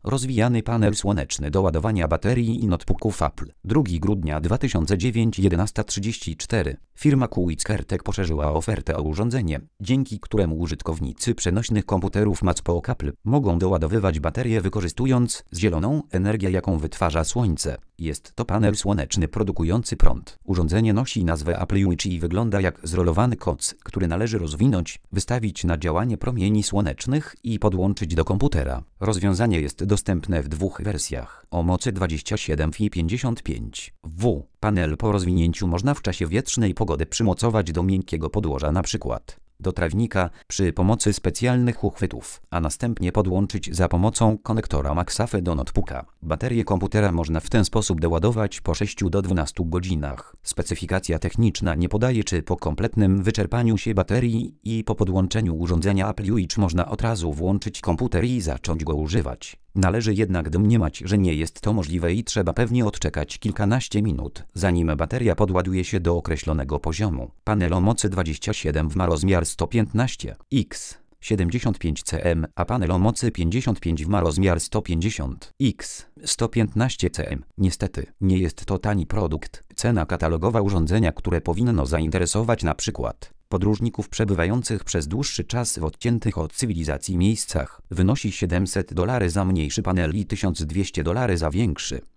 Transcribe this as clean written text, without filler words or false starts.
Rozwijany panel słoneczny do ładowania baterii i notebooków Apple. 2 grudnia 2009 11:34. Firma Quick-Certec poszerzyła ofertę o urządzenie, dzięki któremu użytkownicy przenośnych komputerów MacBook Apple mogą doładowywać baterie wykorzystując zieloną energię, jaką wytwarza słońce. Jest to panel słoneczny produkujący prąd. Urządzenie nosi nazwę Apple Watch i wygląda jak zrolowany koc, który należy rozwinąć, wystawić na działanie promieni słonecznych i podłączyć do komputera. Rozwiązanie jest dostępne w dwóch wersjach, o mocy 27 i 55 W. Panel po rozwinięciu można w czasie wietrznej pogody przymocować do miękkiego podłoża, np. do trawnika przy pomocy specjalnych uchwytów, a następnie podłączyć za pomocą konektora MagSafe do notebooka. Baterię komputera można w ten sposób doładować po 6 do 12 godzinach. Specyfikacja techniczna nie podaje, czy po kompletnym wyczerpaniu się baterii i po podłączeniu urządzenia Apple Watch można od razu włączyć komputer i zacząć go używać. Należy jednak domniemać, że nie jest to możliwe i trzeba pewnie odczekać kilkanaście minut, zanim bateria podładuje się do określonego poziomu. Panel o mocy 27 W ma rozmiar 115 x 75 cm, a panel o mocy 55 W ma rozmiar 150 x 115 cm. Niestety, nie jest to tani produkt. Cena katalogowa urządzenia, które powinno zainteresować np. podróżników przebywających przez dłuższy czas w odciętych od cywilizacji miejscach, wynosi $700 za mniejszy panel i $1200 za większy.